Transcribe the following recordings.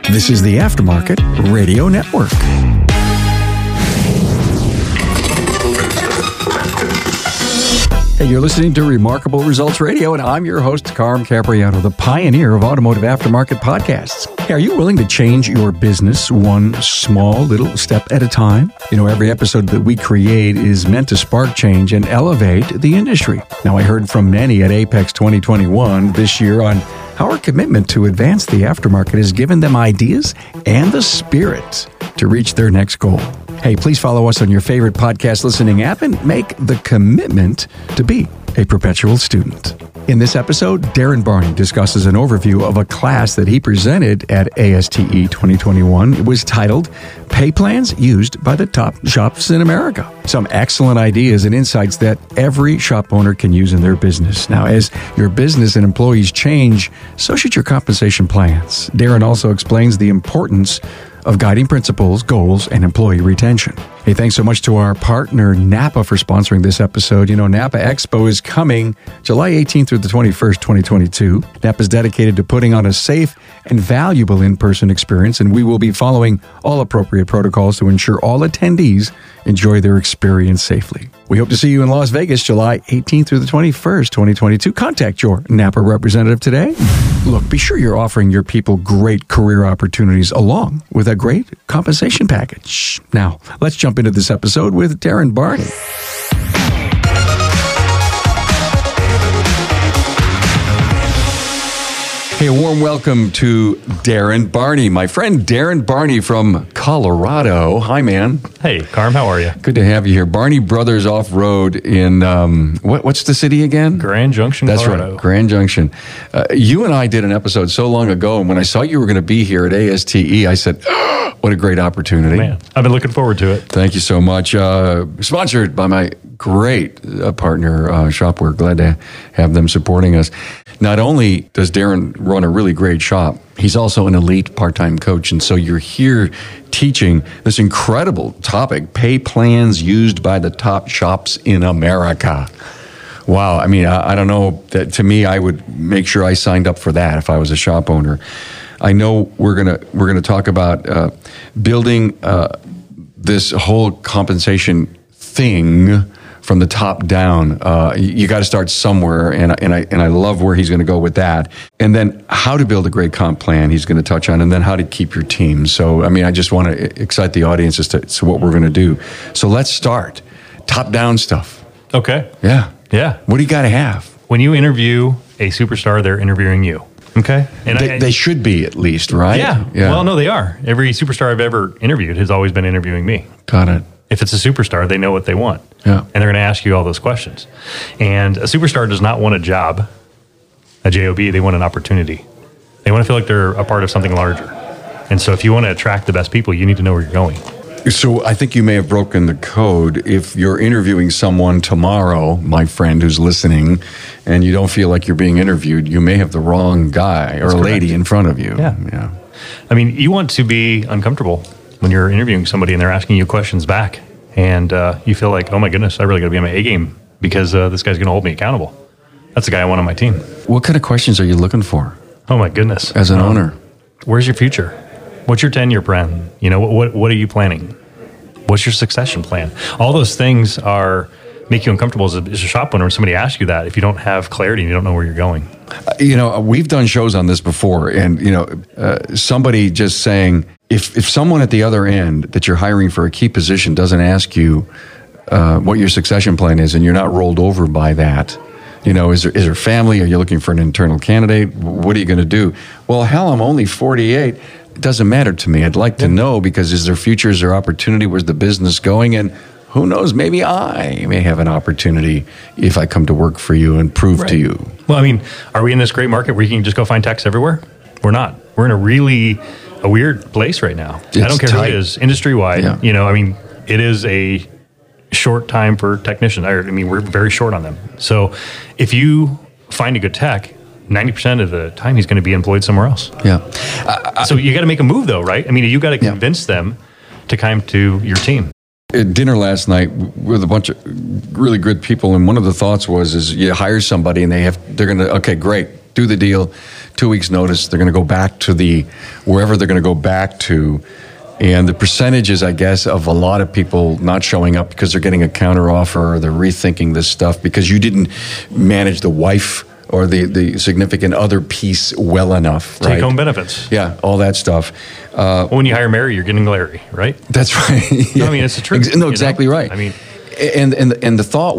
This is the Aftermarket Radio Network. Hey, you're listening to Remarkable Results Radio, and I'm your host, Carm Capriano, the pioneer of automotive aftermarket podcasts. Hey, are you willing to change your business one small little step at a time? You know, every episode that we create is meant to spark change and elevate the industry. Now, I heard from many at Apex 2021 this year on how our commitment to advance the aftermarket has given them ideas and the spirit to reach their next goal. Hey, please follow us on your favorite podcast listening app and make the commitment to be a perpetual student. In this episode, Darren Barney discusses an overview of a class that he presented at ASTE 2021. It was titled Pay Plans Used by the Top Shops in America. Some excellent ideas and insights that every shop owner can use in their business. Now, as your business and employees change, so should your compensation plans. Darren also explains the importance of guiding principles, goals, and employee retention. Hey, thanks so much to our partner, Napa, for sponsoring this episode. You know, Napa Expo is coming July 18th through the 21st, 2022. Napa is dedicated to putting on a safe and valuable in-person experience, and we will be following all appropriate protocols to ensure all attendees enjoy their experience safely. We hope to see you in Las Vegas, July 18th through the 21st, 2022. Contact your Napa representative today. Look, be sure you're offering your people great career opportunities along with a great compensation package. Now, let's jump into this episode with Darren Barney. Hey, a warm welcome to Darren Barney, my friend Darren Barney from Colorado. Hi, man. Hey, Carm, how are you? Good to have you here. Barney Brothers Off-Road in, what's the city again? Grand Junction, That's Colorado. Right, Grand Junction. You and I did an episode so long ago, and when I saw you were going to be here at ASTE, I said, oh, what a great opportunity. Man, I've been looking forward to it. Thank you so much. Sponsored by my great partner, Shopware. Glad to have them supporting us. Not only does Darren run a really great shop, he's also an elite part-time coach. And so you're here teaching this incredible topic, pay plans used by the top shops in America. Wow. I mean, I don't know. That to me, I would make sure I signed up for that if I was a shop owner. I know we're gonna talk about building this whole compensation thing from the top down. You got to start somewhere, and I love where he's going to go with that. And then how to build a great comp plan he's going to touch on, and then how to keep your team. So, I mean, I just want to excite the audience as to what we're going to do. So let's start. Top down stuff. Okay. Yeah. What do you got to have? When you interview a superstar, they're interviewing you. Okay. And they should be, at least, right? Yeah. Well, no, they are. Every superstar I've ever interviewed has always been interviewing me. Got it. If it's a superstar, they know what they want. Yeah. And they're going to ask you all those questions. And a superstar does not want a job, a job. They want an opportunity. They want to feel like they're a part of something larger. And so if you want to attract the best people, you need to know where you're going. So I think you may have broken the code. If you're interviewing someone tomorrow, my friend who's listening, and you don't feel like you're being interviewed, you may have the wrong guy or lady in front of you. Yeah. I mean, you want to be uncomfortable when you're interviewing somebody and they're asking you questions back, and you feel like, oh my goodness, I really got to be on my A game because this guy's going to hold me accountable. That's the guy I want on my team. What kind of questions are you looking for? Oh my goodness. As an owner. Where's your future? What's your 10-year plan? You know, what are you planning? What's your succession plan? All those things make you uncomfortable as a shop owner when somebody asks you that if you don't have clarity and you don't know where you're going. You know, we've done shows on this before, and, you know, somebody just saying, if someone at the other end that you're hiring for a key position doesn't ask you what your succession plan is, and you're not rolled over by that, you know, is there family? Are you looking for an internal candidate? What are you going to do? Well, hell, I'm only 48. It doesn't matter to me. I'd like to know, because is there future, is there opportunity? Where's the business going? And who knows, maybe I may have an opportunity if I come to work for you and prove to you. Well, I mean, are we in this great market where you can just go find techs everywhere? We're not. We're in a weird place right now. I don't care who it is, industry-wide. Yeah. You know, I mean, it is a short time for technicians. I mean, we're very short on them. So if you find a good tech, 90% of the time he's going to be employed somewhere else. Yeah. So you got to make a move, though, right? I mean, you got to convince them to come to your team. At dinner last night with a bunch of really good people, and one of the thoughts was you hire somebody and they're going to, okay, great, do the deal, 2 weeks notice, they're going to go back to wherever they're going to go back to. And the percentages, I guess, of a lot of people not showing up because they're getting a counteroffer or they're rethinking this stuff because you didn't manage the wife or the significant other piece well enough. Take home benefits. Yeah, all that stuff. When you hire Mary, you're getting Larry, right? That's right. Yeah. I mean, it's the truth. No, exactly right. I mean, and the thought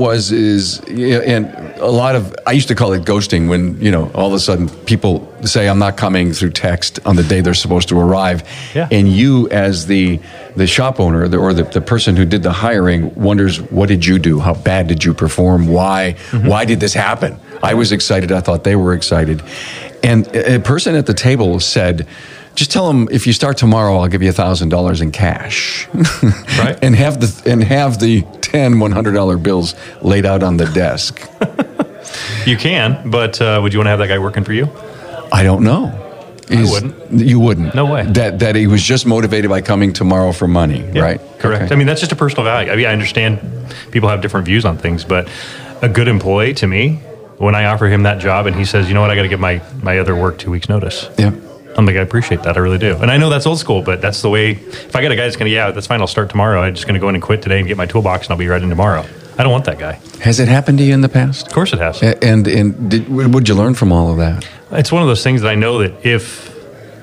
and a lot of, I used to call it ghosting when, all of a sudden people say, I'm not coming through text on the day they're supposed to arrive. Yeah. And you as the shop owner or the person who did the hiring wonders, what did you do? How bad did you perform? Why? Mm-hmm. Why did this happen? I was excited. I thought they were excited. And a person at the table said, just tell them if you start tomorrow, I'll give you $1,000 in cash, right? and have the $10 $100 bills laid out on the desk. You can, but would you want to have that guy working for you? I don't know. I wouldn't. You wouldn't. No way. That he was just motivated by coming tomorrow for money, yeah, right? Correct. Okay. I mean, that's just a personal value. I mean, I understand people have different views on things, but a good employee to me, when I offer him that job and he says, you know what, I got to give my other work 2 weeks notice. Yeah. I'm like, I appreciate that. I really do. And I know that's old school, but that's the way. If I got a guy that's going to, that's fine, I'll start tomorrow. I'm just going to go in and quit today and get my toolbox and I'll be right in tomorrow. I don't want that guy. Has it happened to you in the past? Of course it has. And what'd you learn from all of that? It's one of those things that I know that if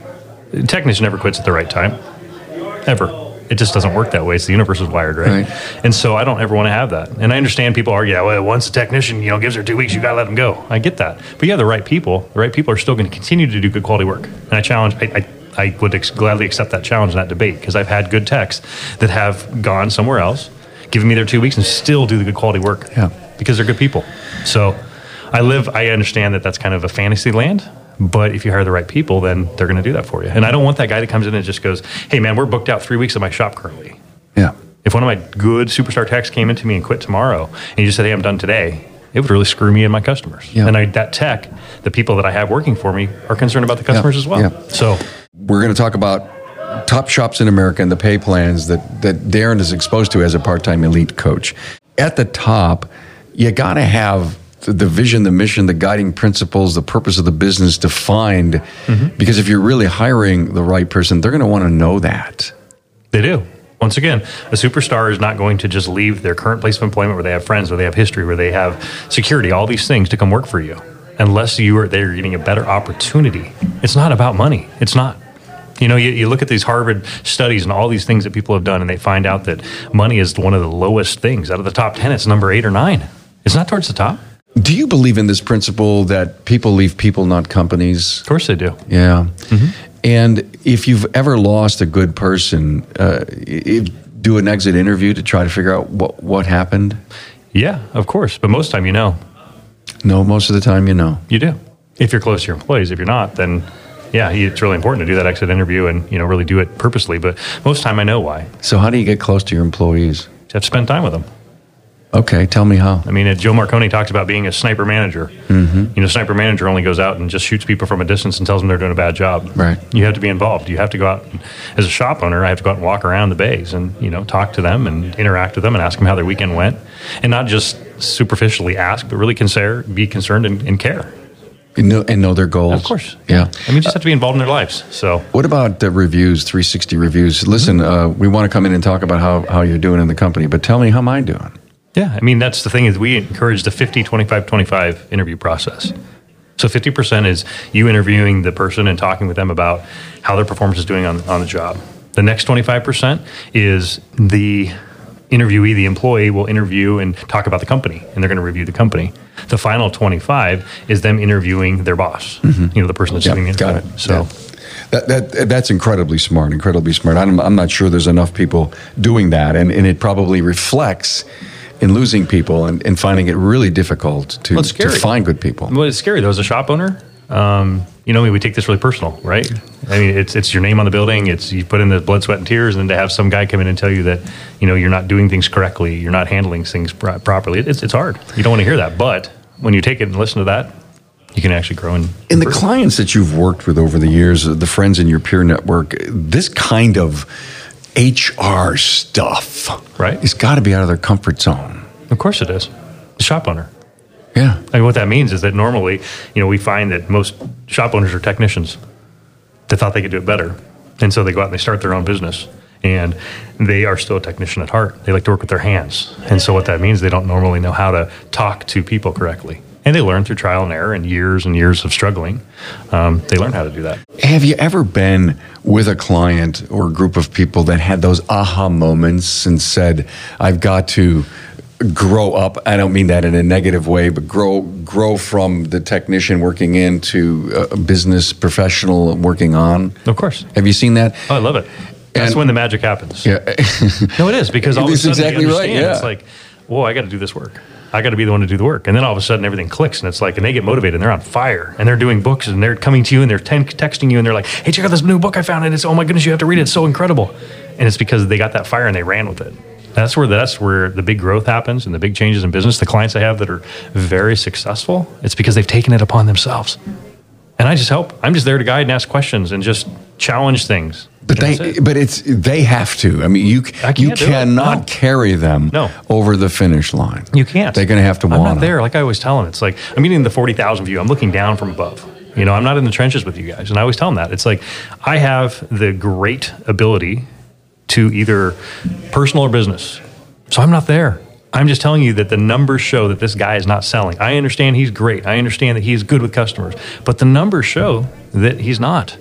a technician never quits at the right time, ever. It just doesn't work that way. It's the universe is wired, right? And so I don't ever want to have that. And I understand people argue, well, once a technician, gives her 2 weeks, you got to let them go. I get that. But the right people are still going to continue to do good quality work. And I would gladly accept that challenge and that debate because I've had good techs that have gone somewhere else, given me their 2 weeks and still do the good quality work because they're good people. So I understand that that's kind of a fantasy land. But if you hire the right people, then they're going to do that for you. And I don't want that guy that comes in and just goes, hey, man, we're booked out 3 weeks at my shop currently. Yeah. If one of my good superstar techs came into me and quit tomorrow and you just said, hey, I'm done today, it would really screw me and my customers. Yeah. And that tech, the people that I have working for me are concerned about the customers as well. Yeah. So we're going to talk about top shops in America and the pay plans that Darren is exposed to as a part-time elite coach. At the top, you got to have the vision, the mission, the guiding principles, the purpose of the business defined. Mm-hmm. Because if you're really hiring the right person, they're going to want to know that. They do. Once again, a superstar is not going to just leave their current place of employment where they have friends, where they have history, where they have security, all these things to come work for you, unless you are there getting a better opportunity. It's not about money. It's not. You look at these Harvard studies and all these things that people have done, and they find out that money is one of the lowest things. Out of the top 10, it's number 8 or 9. It's not towards the top. Do you believe in this principle that people leave people, not companies? Of course they do. Yeah. Mm-hmm. And if you've ever lost a good person, do an exit interview to try to figure out what happened? Yeah, of course. But most of the time you know. No, most of the time you know. You do. If you're close to your employees. If you're not, then it's really important to do that exit interview and really do it purposely. But most of the time I know why. So how do you get close to your employees? You have to spend time with them. Okay, tell me how. I mean, Joe Marconi talks about being a sniper manager. Mm-hmm. Sniper manager only goes out and just shoots people from a distance and tells them they're doing a bad job. Right. You have to be involved. You have to go out. As a shop owner, I have to go out and walk around the bays and, talk to them and interact with them and ask them how their weekend went. And not just superficially ask, but really be concerned and care. And know their goals. Of course. Yeah. I mean, you just have to be involved in their lives. So, what about reviews, 360 reviews? Listen, we want to come in and talk about how you're doing in the company, but tell me, how am I doing? Yeah, I mean, that's the thing is we encourage the 50-25-25 interview process. So 50% is you interviewing the person and talking with them about how their performance is doing on the job. The next 25% is the interviewee, the employee, will interview and talk about the company, and they're going to review the company. The final 25 is them interviewing their boss, the person that's sitting in front of it. So. Yeah. That's incredibly smart. I'm not sure there's enough people doing that, and it probably reflects in losing people and finding it really difficult to find good people. Well, it's scary though. As a shop owner, we take this really personal, right? I mean, it's your name on the building. You put in the blood, sweat, and tears, and then to have some guy come in and tell you that you're not doing things correctly, you're not handling things properly. It's hard. You don't want to hear that, but when you take it and listen to that, you can actually grow and the clients that you've worked with over the years, the friends in your peer network, this kind of HR stuff, right? It's got to be out of their comfort zone. Of course it is. The shop owner. Yeah. I mean, what that means is that normally, we find that most shop owners are technicians that thought they could do it better. And so they go out and they start their own business. And they are still a technician at heart. They like to work with their hands. And so what that means, they don't normally know how to talk to people correctly. And they learn through trial and error and years of struggling. They learn how to do that. Have you ever been with a client or a group of people that had those aha moments and said, I've got to grow up? I don't mean that in a negative way, but grow from the technician working into a business professional working on? Of course. Have you seen that? Oh, I love it. That's when the magic happens. Yeah. No, it is, because all of a sudden exactly they understand. Right, yeah. It's like, whoa, I got to do this work. I got to be the one to do the work. And then all of a sudden everything clicks, and it's like, and they get motivated and they're on fire and they're doing books and they're coming to you and they're texting you and they're like, hey, check out this new book I found, and it's, oh my goodness, you have to read it. It's so incredible. And it's because they got that fire and they ran with it. That's where the big growth happens and the big changes in business. The clients I have that are very successful, it's because they've taken it upon themselves. And I just help. I'm just there to guide and ask questions and just challenge things. But they have to. I mean, you cannot carry them over the finish line. You can't. They're going to have to want. I'm not there. Like I always tell them, it's like I'm getting the 40,000 view. I'm looking down from above. I'm not in the trenches with you guys. And I always tell them that. It's like I have the great ability to either personal or business. So I'm not there. I'm just telling you that the numbers show that this guy is not selling. I understand he's great. I understand that he's good with customers. But the numbers show that he's not.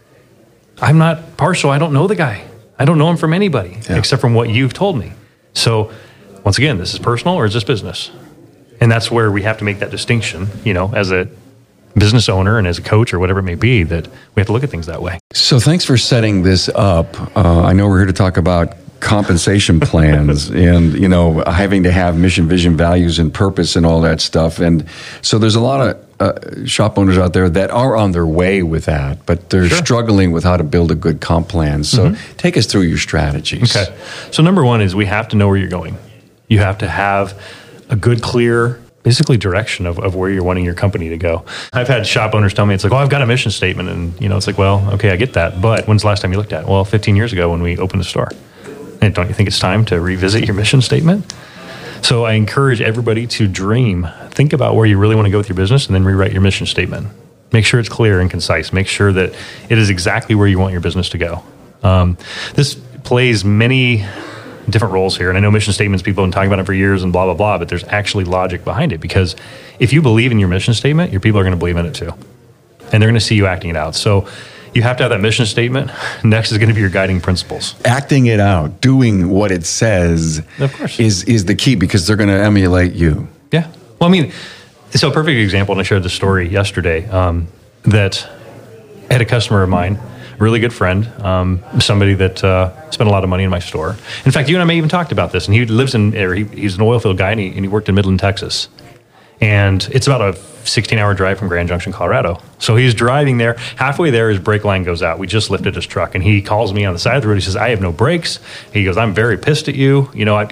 I'm not partial. I don't know the guy. I don't know him from anybody except from what you've told me. So once again, this is personal or is this business? And that's where we have to make that distinction, as a business owner and as a coach or whatever it may be, that we have to look at things that way. So thanks for setting this up. I know we're here to talk about compensation plans and, having to have mission, vision, values, and purpose and all that stuff. And so there's a lot of shop owners out there that are on their way with that, but they're struggling with how to build a good comp plan. So take us through your strategies. Okay. So number one is we have to know where you're going. You have to have a good, clear, basically direction of where you're wanting your company to go. I've had shop owners tell me, it's like, I've got a mission statement. And, it's like, well, okay, I get that. But when's the last time you looked at it? Well, 15 years ago when we opened the store. And don't you think it's time to revisit your mission statement? So I encourage everybody to dream. Think about where you really want to go with your business and then rewrite your mission statement. Make sure it's clear and concise. Make sure that it is exactly where you want your business to go. This plays many different roles here. And I know mission statements, people have been talking about it for years and blah, blah, blah, but there's actually logic behind it, because if you believe in your mission statement, your people are going to believe in it too. And they're going to see you acting it out. So you have to have that mission statement. Next is going to be your guiding principles. Acting it out, doing what it says, of course, is the key, because they're going to emulate you. Yeah. Well, I mean, so a perfect example, and I shared this story yesterday, that I had a customer of mine, a really good friend, somebody that spent a lot of money in my store. In fact, you and I may even talked about this, and he lives he's an oil field guy, and he worked in Midland, Texas. And it's about a 16-hour drive from Grand Junction, Colorado. So he's driving there. Halfway there, his brake line goes out. We just lifted his truck, and he calls me on the side of the road. He says, "I have no brakes." He goes, "I'm very pissed at you.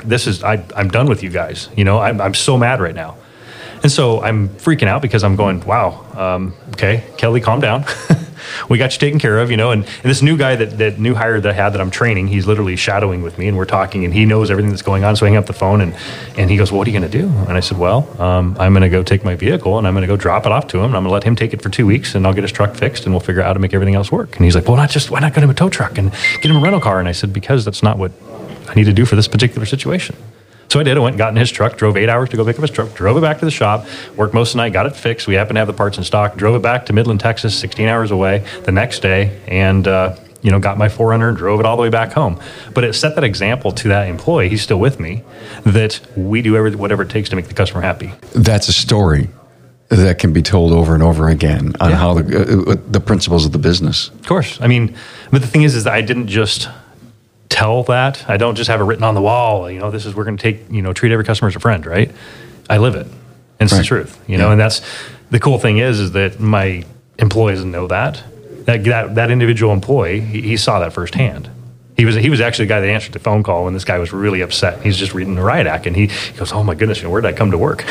I'm done with you guys. I'm so mad right now." And so I'm freaking out because I'm going, wow, okay, Kelly, calm down. We got you taken care of, and this new guy, that new hire that I had that I'm training, he's literally shadowing with me, and we're talking, and he knows everything that's going on. So I hang up the phone, and he goes, "What are you going to do?" And I said, "Well, I'm going to go take my vehicle, and I'm going to go drop it off to him, and I'm going to let him take it for 2 weeks, and I'll get his truck fixed, and we'll figure out how to make everything else work." And he's like, "Well, why not get him a tow truck and get him a rental car?" And I said, "Because that's not what I need to do for this particular situation." So I did. I went and got in his truck, drove 8 hours to go pick up his truck, drove it back to the shop, worked most of the night, got it fixed. We happened to have the parts in stock, drove it back to Midland, Texas, 16 hours away the next day, and got my 4Runner and drove it all the way back home. But it set that example to that employee, he's still with me, that we do whatever it takes to make the customer happy. That's a story that can be told over and over again on how the principles of the business. Of course. I mean, but the thing is that I didn't just tell that. I don't just have it written on the wall. This is, we're going to treat every customer as a friend, right? I live it. And it's the truth, and that's the cool thing is that my employees know that individual employee, he saw that firsthand. He was actually the guy that answered the phone call when this guy was really upset. He's just reading the riot act, and he goes, "Oh my goodness, where did I come to work?"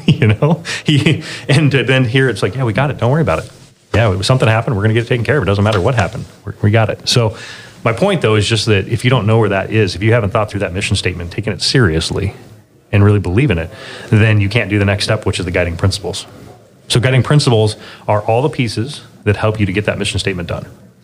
And then here it's like, "Yeah, we got it. Don't worry about it. Yeah, something happened. We're going to get it taken care of. It doesn't matter what happened. We got it." So my point, though, is just that if you don't know where that is, if you haven't thought through that mission statement, taken it seriously, and really believe in it, then you can't do the next step, which is the guiding principles. So guiding principles are all the pieces that help you to get that mission statement done.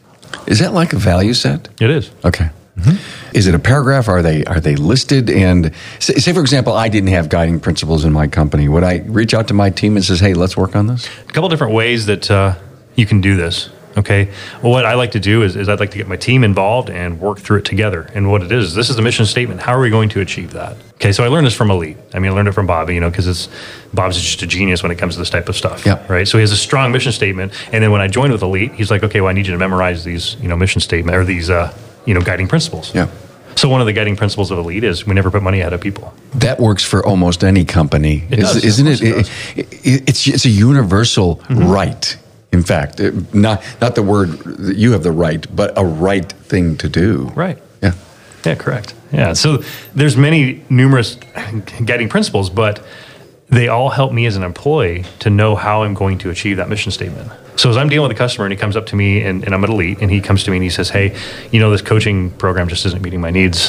Is that like a value set? It is. Okay. Mm-hmm. Is it a paragraph? Are they listed? And say, for example, I didn't have guiding principles in my company. Would I reach out to my team and says, hey, let's work on this? A couple different ways that you can do this. Okay. Well, what I like to do is I'd like to get my team involved and work through it together. And what it is, this is the mission statement. How are we going to achieve that? Okay. So I learned this from Elite. I learned it from Bobby, because Bob's just a genius when it comes to this type of stuff. Yeah. Right. So he has a strong mission statement. And then when I joined with Elite, he's like, okay, well, I need you to memorize these, mission statement or these, guiding principles. Yeah. So one of the guiding principles of Elite is we never put money ahead of people. That works for almost any company, isn't it? It's a universal right. In fact, not the word that you have the right, but a right thing to do. Right. Yeah. Yeah, correct. Yeah. So there's numerous guiding principles, but they all help me as an employee to know how I'm going to achieve that mission statement. So as I'm dealing with a customer and he comes up to me and I'm at Elite and he comes to me and he says, hey, this coaching program just isn't meeting my needs.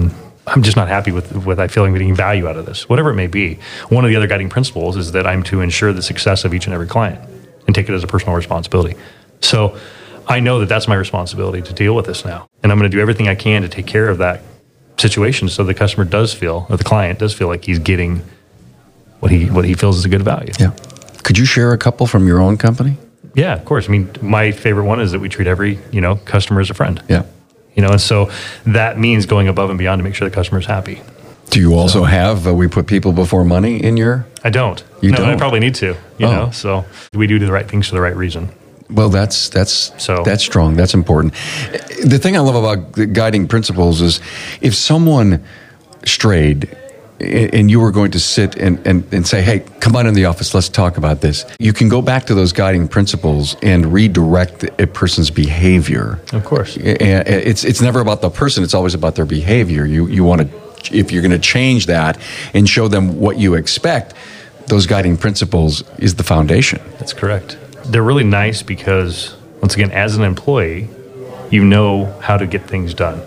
I'm just not happy with what I feel I'm getting value out of this, whatever it may be. One of the other guiding principles is that I'm to ensure the success of each and every client and take it as a personal responsibility. So I know that that's my responsibility to deal with this now. And I'm going to do everything I can to take care of that situation so the customer does feel, or the client does feel like he's getting what he feels is a good value. Yeah. Could you share a couple from your own company? Yeah, of course. My favorite one is that we treat every, customer as a friend. Yeah. And so that means going above and beyond to make sure the customer is happy. Do you also have we put people before money in your? I don't. You don't? I probably need to. You know, so we do the right things for the right reason. Well, that's strong. That's important. The thing I love about the guiding principles is if someone strayed and you were going to sit and say, hey, come on in the office, let's talk about this. You can go back to those guiding principles and redirect a person's behavior. Of course. It's never about the person, it's always about their behavior. You want to, if you're going to change that and show them what you expect, those guiding principles is the foundation. That's correct. They're really nice because, once again, as an employee, you know how to get things done.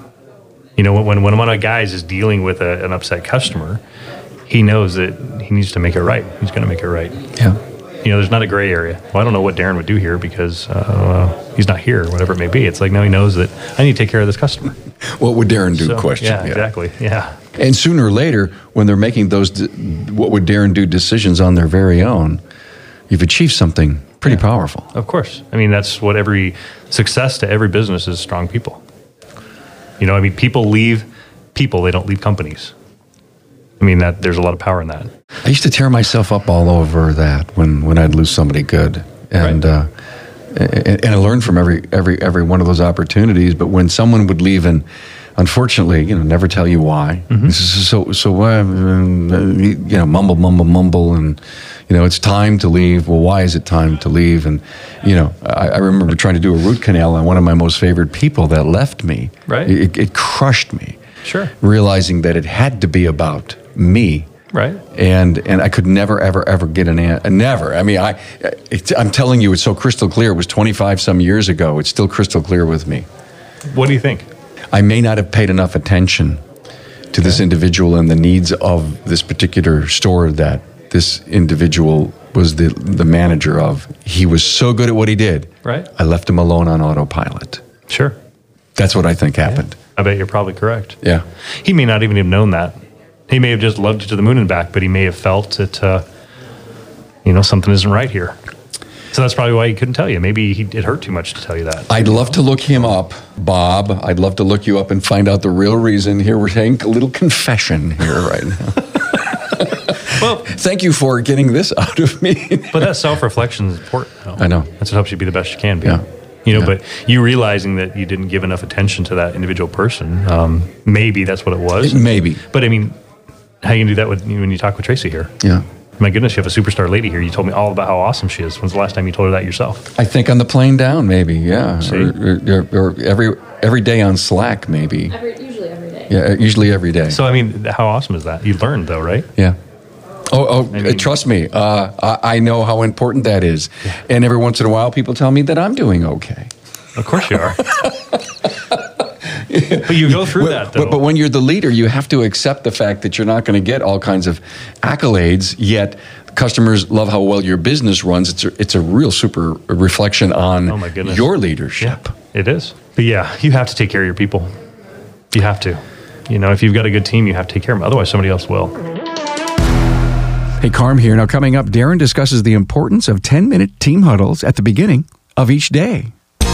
When one of my guys is dealing with an upset customer, he knows that he needs to make it right. He's going to make it right. Yeah. There's not a gray area. Well, I don't know what Darren would do here because he's not here, or whatever it may be. It's like, no, he knows that I need to take care of this customer. What would Darren do? Question. Yeah, exactly. Yeah. And sooner or later, when they're making those, what would Darren do decisions on their very own, you've achieved something pretty powerful. Of course. That's what every success to every business is: strong people. People leave people, they don't leave companies. That there's a lot of power in that. I used to tear myself up all over that when I'd lose somebody good. And right. And I learned from every one of those opportunities, but when someone would leave and unfortunately, never tell you why. Mm-hmm. This is mumble, and it's time to leave. Well, why is it time to leave? And I remember trying to do a root canal on one of my most favorite people that left me. Right, it crushed me. Sure, realizing that it had to be about me. Right, and I could never ever get an answer. Never. I'm telling you, it's so crystal clear. It was 25 some years ago. It's still crystal clear with me. What do you think? I may not have paid enough attention to this individual and the needs of this particular store that this individual was the manager of. He was so good at what he did. Right. I left him alone on autopilot. Sure. That's what I think happened. I bet you're probably correct. Yeah. He may not even have known that. He may have just loved you to the moon and back, but he may have felt that, something isn't right here. So that's probably why he couldn't tell you. Maybe it hurt too much to tell you that. I'd love to look him up, Bob. I'd love to look you up and find out the real reason. Here we're saying a little confession here right now. Well, thank you for getting this out of me. But that self-reflection is important. I know. That's what helps you be the best you can be. Yeah. But you realizing that you didn't give enough attention to that individual person, maybe that's what it was. Maybe. But how you can do that when you talk with Tracy here? Yeah. My goodness, you have a superstar lady here. You told me all about how awesome she is. When's the last time you told her that yourself? I think on the plane down, maybe, yeah. See? Or every day on Slack, maybe. Usually every day. Yeah, usually every day. So, how awesome is that? You learned, though, right? Yeah. Trust me, I know how important that is. Yeah. And every once in a while, people tell me that I'm doing okay. Of course you are. But you go through that, though. But when you're the leader, you have to accept the fact that you're not going to get all kinds of accolades, yet customers love how well your business runs. It's a real super reflection on your leadership. Yeah, it is. But yeah, you have to take care of your people. You have to. If you've got a good team, you have to take care of them. Otherwise, somebody else will. Hey, Carm here. Now, coming up, Darren discusses the importance of 10-minute team huddles at the beginning of each day.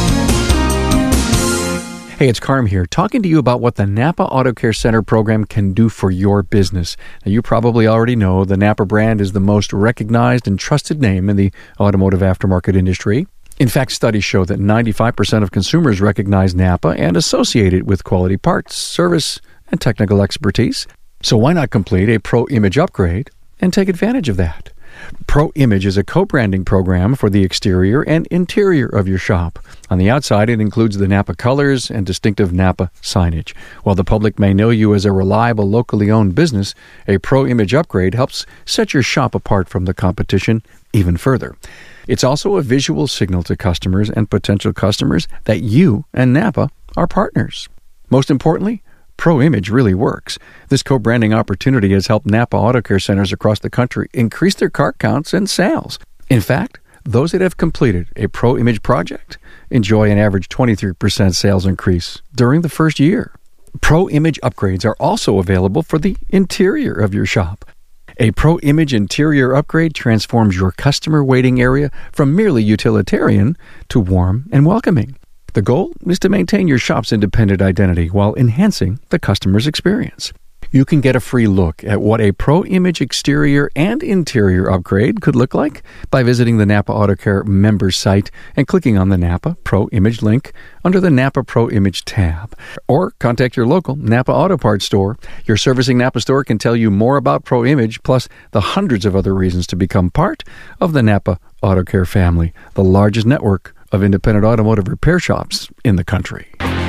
Hey, it's Carm here, talking to you about what the Napa Auto Care Center program can do for your business. Now, you probably already know the Napa brand is the most recognized and trusted name in the automotive aftermarket industry. In fact, studies show that 95% of consumers recognize Napa and associate it with quality parts, service, and technical expertise. So why not complete a Pro Image upgrade and take advantage of that? Pro Image is a co-branding program for the exterior and interior of your shop. On the outside, it includes the Napa colors and distinctive Napa signage. While the public may know you as a reliable, locally owned business, a Pro Image upgrade helps set your shop apart from the competition even further. It's also a visual signal to customers and potential customers that you and Napa are partners. Most importantly, Pro Image really works. This co-branding opportunity has helped Napa Auto Care Centers across the country increase their car counts and sales. In fact, those that have completed a Pro Image project enjoy an average 23% sales increase during the first year. Pro Image upgrades are also available for the interior of your shop. A Pro Image interior upgrade transforms your customer waiting area from merely utilitarian to warm and welcoming. The goal is to maintain your shop's independent identity while enhancing the customer's experience. You can get a free look at what a Pro Image exterior and interior upgrade could look like by visiting the Napa Auto Care members site and clicking on the Napa Pro Image link under the Napa Pro Image tab. Or contact your local Napa Auto Parts store. Your servicing Napa store can tell you more about Pro Image, plus the hundreds of other reasons to become part of the Napa Auto Care family, the largest network of independent automotive repair shops in the country.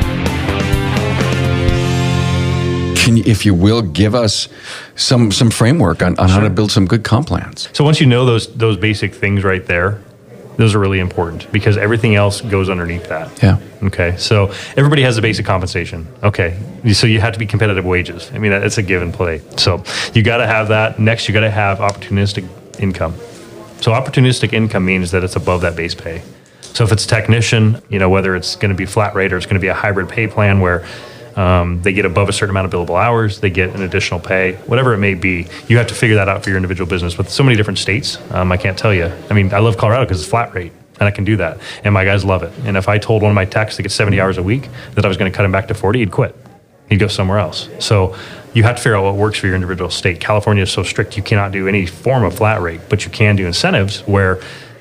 Can you, if you will, give us some framework on how to build some good comp plans? So once you know those basic things right there, those are really important because everything else goes underneath that. Yeah. Okay. So everybody has a basic compensation. Okay. So you have to be competitive wages. I mean, that's a give and play. So you got to have that. Next, you got to have opportunistic income. So opportunistic income means that it's above that base pay. So if it's technician, whether it's going to be flat rate or it's going to be a hybrid pay plan where they get above a certain amount of billable hours, they get an additional pay, whatever it may be, you have to figure that out for your individual business. With so many different states, I can't tell you. I mean, I love Colorado because it's flat rate, and I can do that. And my guys love it. And if I told one of my techs to get 70 hours a week that I was going to cut him back to 40, he'd quit. He'd go somewhere else. So you have to figure out what works for your individual state. California is so strict, you cannot do any form of flat rate, but you can do incentives where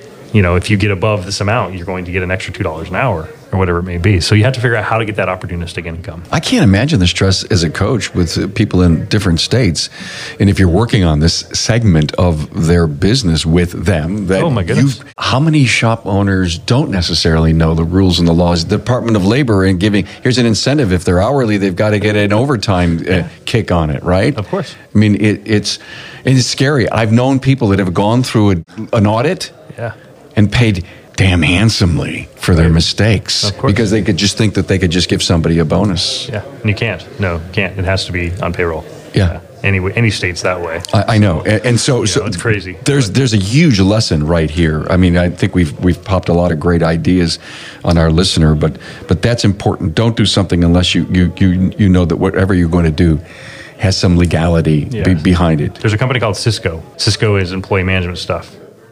if you get above this amount, you're going to get an extra $2 an hour or whatever it may be. So you have to figure out how to get that opportunistic income. I can't imagine the stress as a coach with people in different states. And if you're working on this segment of their business with them, that oh my goodness. How many shop owners don't necessarily know the rules and the laws? The Department of Labor and giving, here's an incentive. If they're hourly, they've got to get an overtime kick on it, right? Of course. I mean, it's scary. I've known people that have gone through an audit. Yeah. And paid damn handsomely for their mistakes because they could just think that they could just give somebody a bonus. Yeah, and you can't. No, you can't. It has to be on payroll. Yeah. Any state's that way. I know. And so it's crazy. There's a huge lesson right here. I mean, I think we've popped a lot of great ideas on our listener, but that's important. Don't do something unless you know that whatever you're going to do has some legality behind it. There's a company called Cisco. Cisco is employee management stuff.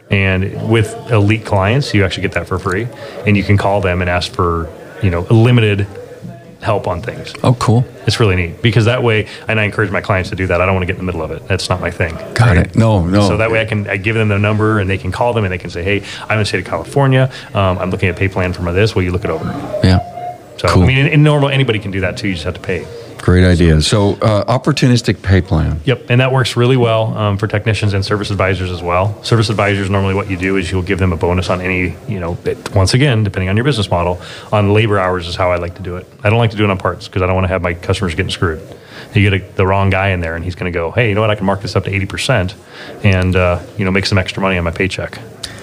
And with elite clients, you actually get that for free. And you can call them and ask for, a limited help on things. Oh, cool. It's really neat because that way, and I encourage my clients to do that. I don't want to get in the middle of it. That's not my thing. Got it. No. So that way I give them the number and they can call them and they can say, hey, I'm in the state of California. I'm looking at a pay plan for this. Will you look it over? Yeah. So, cool. I mean, in normal, anybody can do that too. You just have to pay. Great idea. So, opportunistic pay plan. Yep, and that works really well for technicians and service advisors as well. Service advisors, normally what you do is you'll give them a bonus on any, once again, depending on your business model, on labor hours is how I like to do it. I don't like to do it on parts because I don't want to have my customers getting screwed. You get the wrong guy in there and he's going to go, hey, you know what, I can mark this up to 80% and, make some extra money on my paycheck. Now,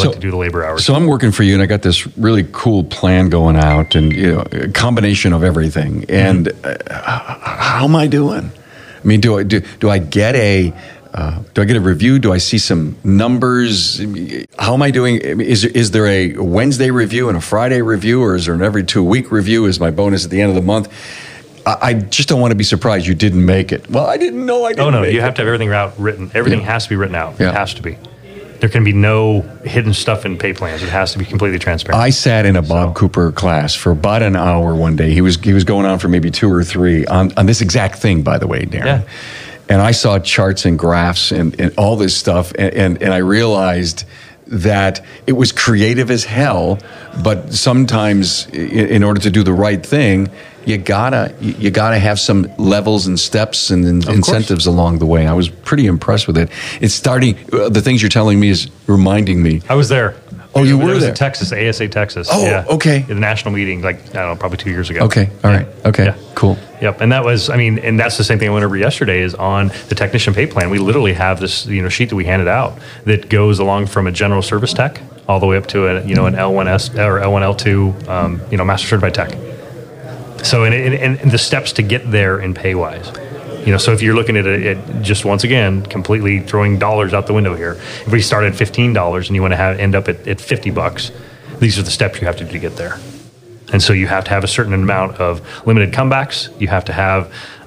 like to do the labor hours. So I'm working for you, and I got this really cool plan going out, and a combination of everything. And how am I doing? I mean, do I get a review? Do I see some numbers? How am I doing? Is there a Wednesday review and a Friday review, or is there an every 2-week review? Is my bonus at the end of the month? I just don't want to be surprised you didn't make it. Well, I didn't know I didn't. Oh no, make you it. have to have everything written. Everything has to be written out. Yeah. It has to be. There can be no hidden stuff in pay plans. It has to be completely transparent. I sat in a Bob Cooper class for about an hour one day. He was going on for maybe 2 or 3 on this exact thing, by the way, Darren. Yeah. And I saw charts and graphs and all this stuff, and I realized that it was creative as hell, but sometimes in order to do the right thing, you gotta have some levels and steps and incentives along the way. I was pretty impressed with it. It's starting. The things you're telling me is reminding me. I was there. Oh, you were there? there? In Texas, ASA Texas. Oh, yeah. Okay. The national meeting, probably 2 years ago. Okay, all right. Okay, yeah. Cool. Yep, and that was, and that's the same thing I went over yesterday. Is on the technician pay plan. We literally have this, sheet that we handed out that goes along from a general service tech all the way up to an L1S or L1L2, master certified tech. So, and the steps to get there in pay wise. So if you're looking at it just once again, completely throwing dollars out the window here. If we start at $15 and you want to end up at $50, these are the steps you have to do to get there. And so you have to have a certain amount of limited comebacks. You have to have,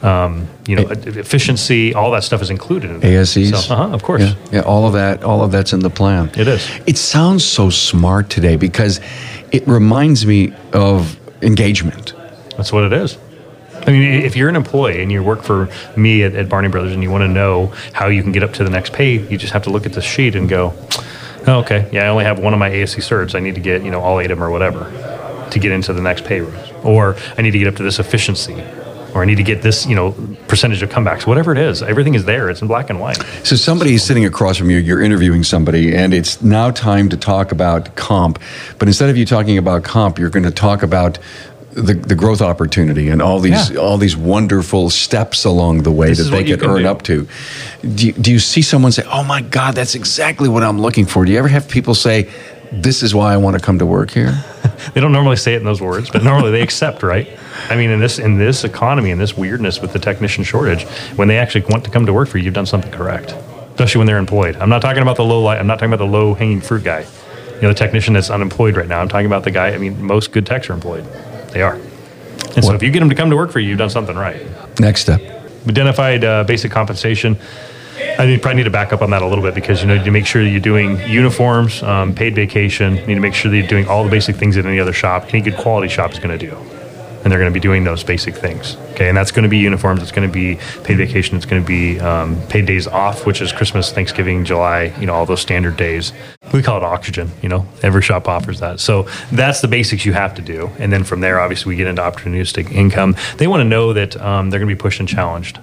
efficiency. All that stuff is included in ASEs. So, of course. Yeah, all of that's in the plan. It is. It sounds so smart today because it reminds me of engagement. That's what it is. I mean, if you're an employee and you work for me at Barney Brothers and you want to know how you can get up to the next pay, you just have to look at the sheet and go, oh, okay, yeah, I only have one of my ASC certs. I need to get, all 8 of them or whatever to get into the next pay raise. Or I need to get up to this efficiency. Or I need to get this, percentage of comebacks. Whatever it is, everything is there. It's in black and white. So somebody is sitting across from you, you're interviewing somebody, and it's now time to talk about comp. But instead of you talking about comp, you're going to talk about the growth opportunity and all these wonderful steps along the way that they could earn up to. Do you see someone say, "Oh my God, that's exactly what I'm looking for"? Do you ever have people say, "This is why I want to come to work here"? They don't normally say it in those words, but normally they accept, right? I mean, in this economy and this weirdness with the technician shortage, when they actually want to come to work for you, you've done something correct. Especially when they're employed. I'm not talking about the low hanging fruit guy. The technician that's unemployed right now. I'm talking about the guy. I mean, most good techs are employed. They are. And so if you get them to come to work for you, you've done something right. Next step. Identified basic compensation. I probably need to back up on that a little bit because, you need to make sure that you're doing uniforms, paid vacation. You need to make sure that you're doing all the basic things that any other shop, any good quality shop is going to do. And they're going to be doing those basic things. Okay, and that's going to be uniforms. It's going to be paid vacation. It's going to be paid days off, which is Christmas, Thanksgiving, July, all those standard days. We call it oxygen, every shop offers that. So that's the basics you have to do. And then from there, obviously, we get into opportunistic income. They want to know that they're going to be pushed and challenged.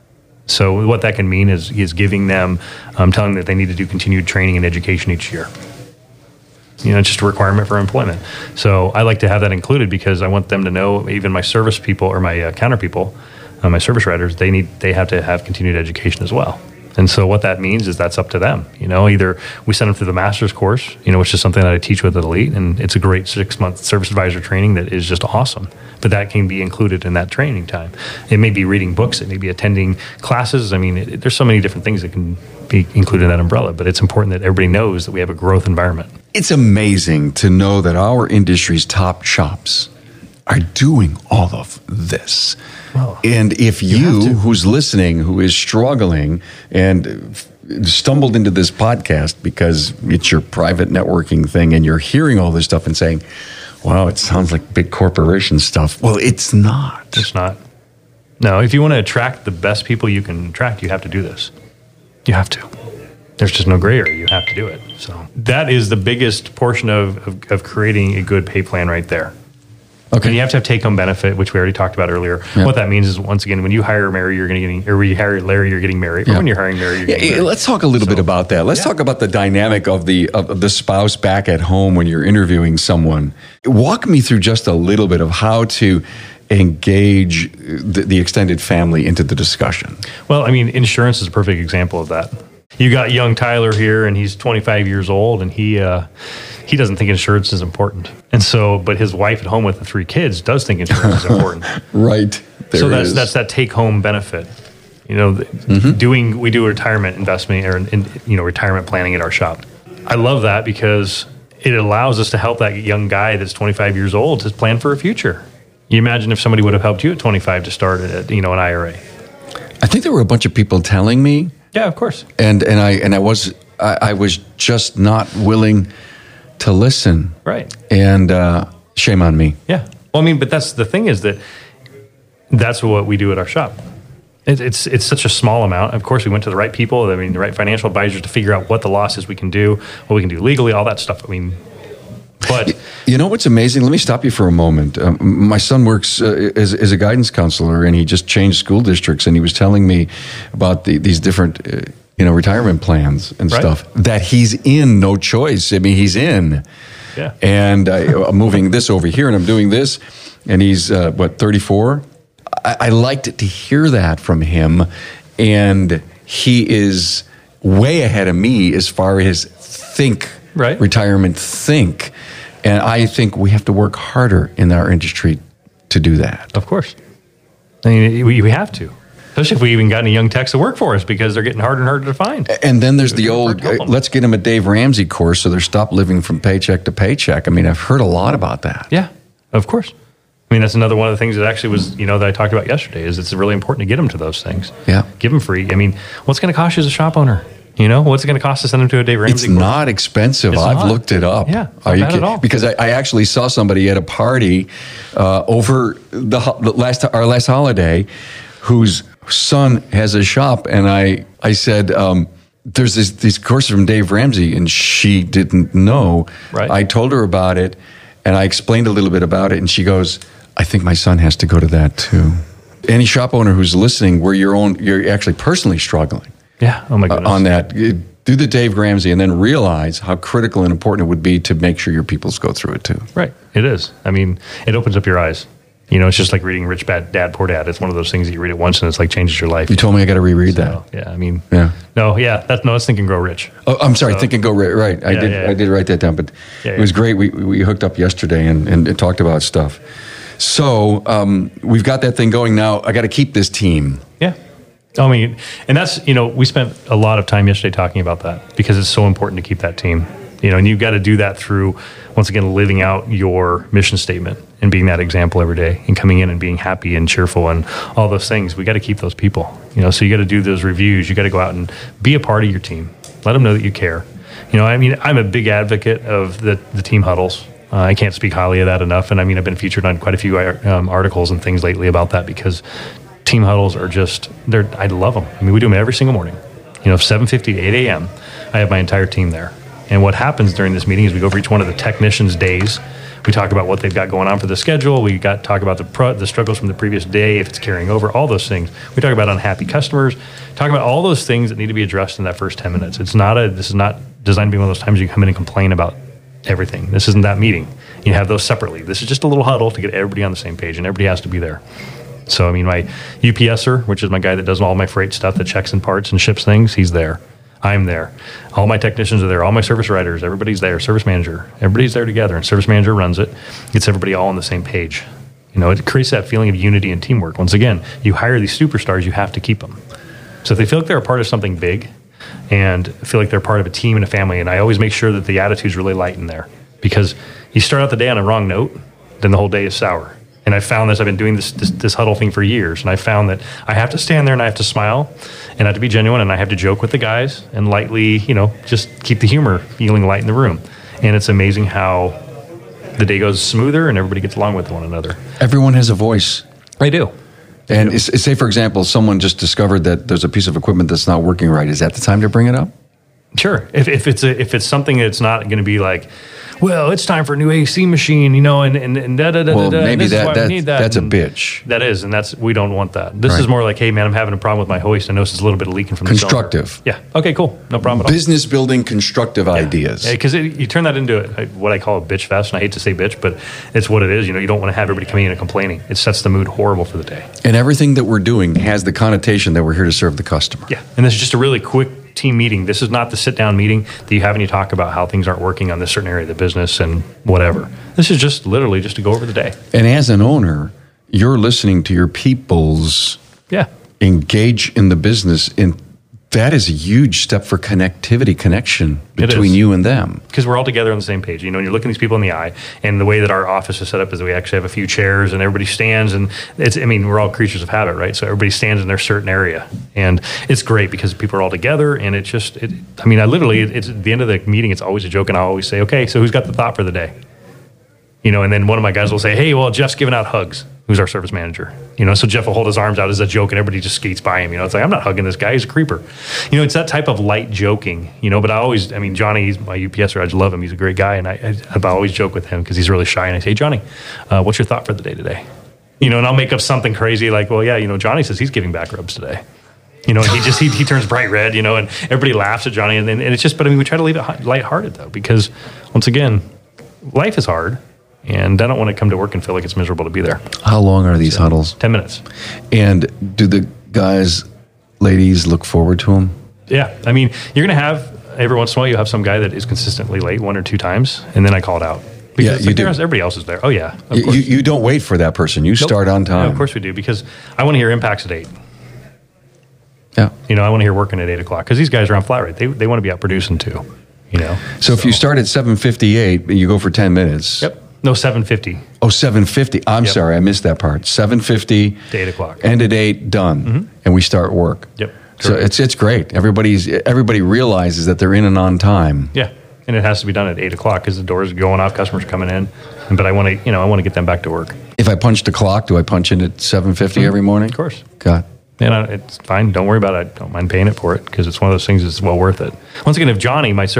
So what that can mean is giving them, telling them that they need to do continued training and education each year. It's just a requirement for employment. So I like to have that included because I want them to know, even my service people or my counter people, my service writers, they have to have continued education as well. And so what that means is that's up to them. Either we send them through the master's course, which is something that I teach with at Elite, and it's a great 6-month service advisor training that is just awesome. But that can be included in that training time. It may be reading books. It may be attending classes. I mean, there's so many different things that can be included in that umbrella. But it's important that everybody knows that we have a growth environment. It's amazing to know that our industry's top shops are doing all of this. Well, and if you who's listening, who is struggling and stumbled into this podcast because it's your private networking thing and you're hearing all this stuff and saying, wow, it sounds like big corporation stuff. Well, it's not. It's not. No, if you want to attract the best people you can attract, you have to do this. You have to. There's just no gray area. You have to do it. So that is the biggest portion of creating a good pay plan right there. Okay. And you have to have take-home benefit, which we already talked about earlier. Yep. What that means is, once again, when you hire Mary, you're going to get, or when you hire Larry, you're getting married. Or when you're hiring Mary, you're getting married. Let's talk a little bit about that. Let's talk about the dynamic of the spouse back at home when you're interviewing someone. Walk me through just a little bit of how to engage the extended family into the discussion. Well, I mean, insurance is a perfect example of that. you got young Tyler here, and he's 25 years old, and he doesn't think insurance is important. And so, but his wife at home with the 3 kids does think insurance is important. Right. So that's that take-home benefit. You know, we do retirement investment or retirement planning at our shop. I love that because it allows us to help that young guy that's 25 years old to plan for a future. You imagine if somebody would have helped you at 25 to start an IRA. I think there were a bunch of people telling me. Yeah, of course. And I was just not willing to listen. Right. And shame on me. Yeah. Well, I mean, but that's the thing is that's what we do at our shop. It's such a small amount. Of course, we went to the right people. I mean, the right financial advisors to figure out what the losses we can do, what we can do legally, all that stuff. I mean, but you know what's amazing? Let me stop you for a moment. My son works as a guidance counselor, and he just changed school districts. And he was telling me about these different, retirement plans and stuff that he's in. No choice. I mean, he's in. Yeah. And I'm moving this over here, and I'm doing this. And he's 34. I liked to hear that from him, and he is way ahead of me as far as retirement think. And I think we have to work harder in our industry to do that. Of course. I mean, we have to. Especially if we even got any young techs to work for us because they're getting harder and harder to find. And then there's the old, let's get them a Dave Ramsey course so they're stop living from paycheck to paycheck. I mean, I've heard a lot about that. Yeah, of course. I mean, that's another one of the things that actually was, that I talked about yesterday is it's really important to get them to those things. Yeah. Give them free. I mean, what's going to cost you as a shop owner? What's it going to cost to send them to a Dave Ramsey course? It's not expensive. I've looked it up. Yeah, not bad at all. Because I actually saw somebody at a party over our last holiday whose son has a shop, and I said, there's these courses from Dave Ramsey, and she didn't know. Right. I told her about it, and I explained a little bit about it, and she goes, I think my son has to go to that too. Any shop owner who's listening, where you're actually personally struggling. Yeah. Oh my goodness. On that, do the Dave Ramsey, and then realize how critical and important it would be to make sure your peoples go through it too. Right. It is. I mean, it opens up your eyes. It's just like reading Rich Dad, Poor Dad. It's one of those things that you read it once and it's like changes your life. You told me I got to reread that. Yeah. I mean, yeah. No, yeah. That's Think and Grow Rich. Oh, I'm sorry. Think and Grow Rich. Right. I did write that down, but it was great. We hooked up yesterday and talked about stuff. So we've got that thing going now. I got to keep this team. Yeah. I mean, and that's, we spent a lot of time yesterday talking about that because it's so important to keep that team, and you've got to do that through, once again, living out your mission statement and being that example every day and coming in and being happy and cheerful and all those things. We got to keep those people, so you got to do those reviews. You got to go out and be a part of your team. Let them know that you care. I mean, I'm a big advocate of the team huddles. I can't speak highly of that enough. And I mean, I've been featured on quite a few articles and things lately about that because team huddles are I love them. I mean, we do them every single morning. 7:50 to 8 a.m., I have my entire team there. And what happens during this meeting is we go over each one of the technicians' days. We talk about what they've got going on for the schedule. We talk about the struggles from the previous day, if it's carrying over, all those things. We talk about unhappy customers, talk about all those things that need to be addressed in that first 10 minutes. This is not designed to be one of those times you come in and complain about everything. This isn't that meeting. You have those separately. This is just a little huddle to get everybody on the same page, and everybody has to be there. So, I mean, my UPSer, which is my guy that does all my freight stuff, that checks in parts and ships things, he's there. I'm there. All my technicians are there. All my service writers, everybody's there. Service manager, everybody's there together. And service manager runs it. Gets everybody all on the same page. It creates that feeling of unity and teamwork. Once again, you hire these superstars, you have to keep them. So if they feel like they're a part of something big and feel like they're part of a team and a family, and I always make sure that the attitude's really light in there. Because you start out the day on a wrong note, then the whole day is sour. And I found this, I've been doing this huddle thing for years, and I found that I have to stand there and I have to smile and I have to be genuine and I have to joke with the guys and lightly, just keep the humor feeling light in the room. And it's amazing how the day goes smoother and everybody gets along with one another. Everyone has a voice. They do. And say, for example, someone just discovered that there's a piece of equipment that's not working right. Is that the time to bring it up? Sure. If it's something that's not going to be like, well, it's time for a new AC machine, and da-da-da-da-da. Well, maybe that's a and bitch. That is, and we don't want that. This is more like, hey, man, I'm having a problem with my hoist. I notice there's a little bit of leaking from the Constructive. cylinder. Yeah. Okay, cool. No problem at all. Business building constructive ideas. Yeah, because you turn that into what I call a bitch fest, and I hate to say bitch, but it's what it is. You don't want to have everybody coming in and complaining. It sets the mood horrible for the day. And everything that we're doing has the connotation that we're here to serve the customer. Yeah, and this is just a really quick team meeting. This is not the sit-down meeting that you have and you talk about how things aren't working on this certain area of the business and whatever. This is just literally just to go over the day. And as an owner, you're listening to your people's engage in the business, and that is a huge step for connection between you and them. Because we're all together on the same page. You know, and you're looking these people in the eye, and the way that our office is set up is that we actually have a few chairs and everybody stands, and we're all creatures of habit, right? So everybody stands in their certain area. And it's great because people are all together, and it's at the end of the meeting, it's always a joke, and I always say, okay, so who's got the thought for the day? You know, and then one of my guys will say, hey, well, Jeff's giving out hugs. Who's our service manager? You know, so Jeff will hold his arms out as a joke and everybody just skates by him. You know, it's like, I'm not hugging this guy. He's a creeper. You know, it's that type of light joking, you know, but Johnny, he's my UPSer. I just love him. He's a great guy. And I always joke with him because he's really shy. And I say, Johnny, what's your thought for the day today? You know, and I'll make up something crazy like, well, yeah, you know, Johnny says he's giving back rubs today. You know, and he turns bright red, you know, and everybody laughs at Johnny. And it's just, but we try to leave it lighthearted though, because once again, life is hard. And I don't want to come to work and feel like it's miserable to be there. How long are these huddles? 10 minutes. And do the guys, ladies look forward to them? Yeah. I mean, you're going to have, every once in a while, you have some guy that is consistently late 1 or 2 times, and then I call it out. Because you do. Everybody else is there. Oh, yeah. You don't wait for that person. You start on time. Yeah, of course we do, because I want to hear impacts at 8. Yeah. You know, I want to hear working at 8 o'clock, because these guys are on flat rate. They want to be out producing too, you know. So if you start at 7:58, you go for 10 minutes. Yep. No, 7:50. Oh, 7:50. I'm sorry, I missed that part. 7:50. To 8 o'clock. End at 8, done. And we start work. Yep. So it's great. Everybody realizes that they're in and on time. Yeah. And it has to be done at 8 o'clock because the doors are going off, customers are coming in. But I want to get them back to work. If I punch the clock, do I punch in at 7:50 every morning? Of course. God. And it's fine. Don't worry about it. I don't mind paying it for it because it's one of those things that's well worth it. Once again, if Johnny, my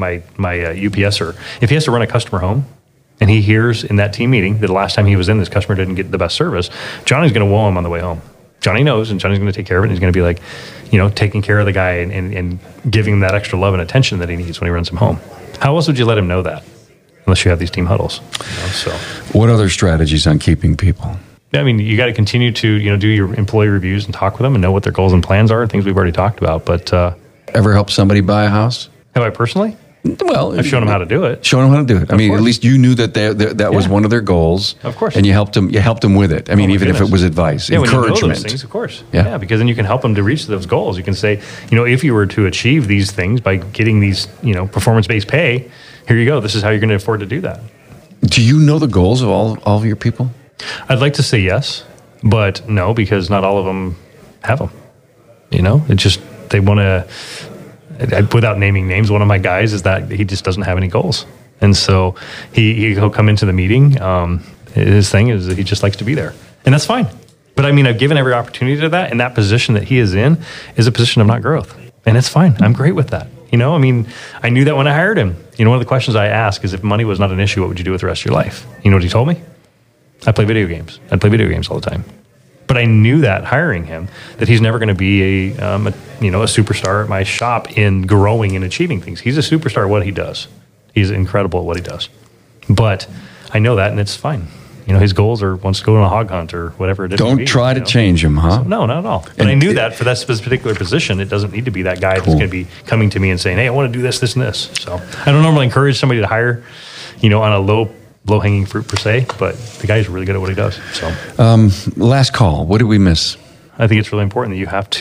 UPSer, if he has to run a customer home, and he hears in that team meeting that the last time he was in, this customer didn't get the best service, Johnny's going to whoa him on the way home. Johnny knows, and Johnny's going to take care of it, and he's going to be like, you know, taking care of the guy and giving him that extra love and attention that he needs when he runs him home. How else would you let him know that unless you have these team huddles? You know, so, what other strategies on keeping people? I mean, you got to continue to, you know, do your employee reviews and talk with them and know what their goals and plans are, things we've already talked about. But ever help somebody buy a house? Have I personally? Well, I've shown them how to do it. Shown them how to do it. I mean, at least you knew that that was one of their goals. Of course. And you helped them with it. I mean, even if it was advice, encouragement. When you know those things, of course. Yeah, because then you can help them to reach those goals. You can say, you know, if you were to achieve these things by getting these, you know, performance-based pay, here you go. This is how you're going to afford to do that. Do you know the goals of all of your people? I'd like to say yes, but no, because not all of them have them. You know, it's just they want to. Without naming names, one of my guys is that he just doesn't have any goals. And so he'll come into the meeting. His thing is that he just likes to be there. And that's fine. But I mean, I've given every opportunity to that. And that position that he is in is a position of not growth. And it's fine. I'm great with that. You know, I mean, I knew that when I hired him. You know, one of the questions I ask is if money was not an issue, what would you do with the rest of your life? You know what he told me? I play video games. I'd play video games all the time. But I knew that hiring him, that he's never going to be a superstar at my shop in growing and achieving things. He's a superstar at what he does. He's incredible at what he does. But I know that, and it's fine. You know, his goals are wants to go on a hog hunt or whatever it is. Don't try to change him, huh? So, no, not at all. But I knew that for that particular position, it doesn't need to be that guy that's going to be coming to me and saying, hey, I want to do this, this, and this. So I don't normally encourage somebody to hire, you know, on a low-hanging fruit per se, but the guy's really good at what he does. So, last call. What did we miss? I think it's really important that you have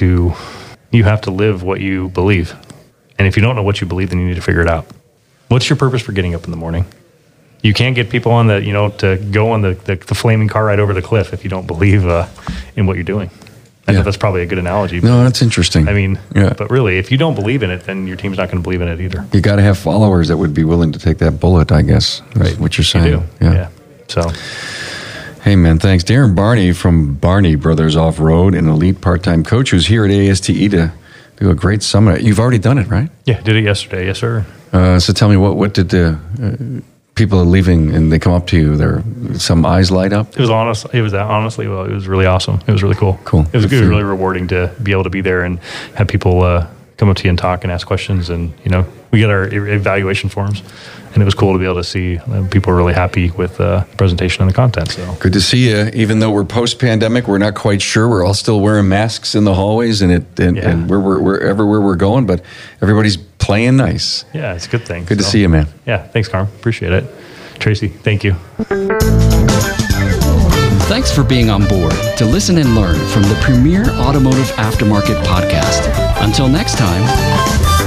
to live what you believe, and if you don't know what you believe, then you need to figure it out. What's your purpose for getting up in the morning? You can't get people on to go on the flaming car ride over the cliff if you don't believe in what you're doing. I think that's probably a good analogy. No, that's interesting. I mean, but really, if you don't believe in it, then your team's not going to believe in it either. You got to have followers that would be willing to take that bullet, I guess. Right. What you're saying. You do. Yeah. So. Hey, man, thanks. Darren Barney from Barney Brothers Off-Road, an elite part-time coach who's here at ASTE to do a great summit. You've already done it, right? Yeah, did it yesterday. Yes, sir. So tell me, what did the people are leaving and they come up to you? There, some eyes light up. It was honestly, well, it was really awesome. It was really cool. Cool. It was really rewarding to be able to be there and have people come up to you and talk and ask questions. And you know, we get our evaluation forms And it was cool to be able to see people really happy with the presentation and the content. So good to see you. Even though we're post-pandemic, we're not quite sure. We're all still wearing masks in the hallways and we're everywhere we're going, but everybody's playing nice. Yeah, it's a good thing. Good to see you, man. Yeah, thanks, Carm. Appreciate it. Tracy, thank you. Thanks for being on board to listen and learn from the premier automotive aftermarket podcast. Until next time.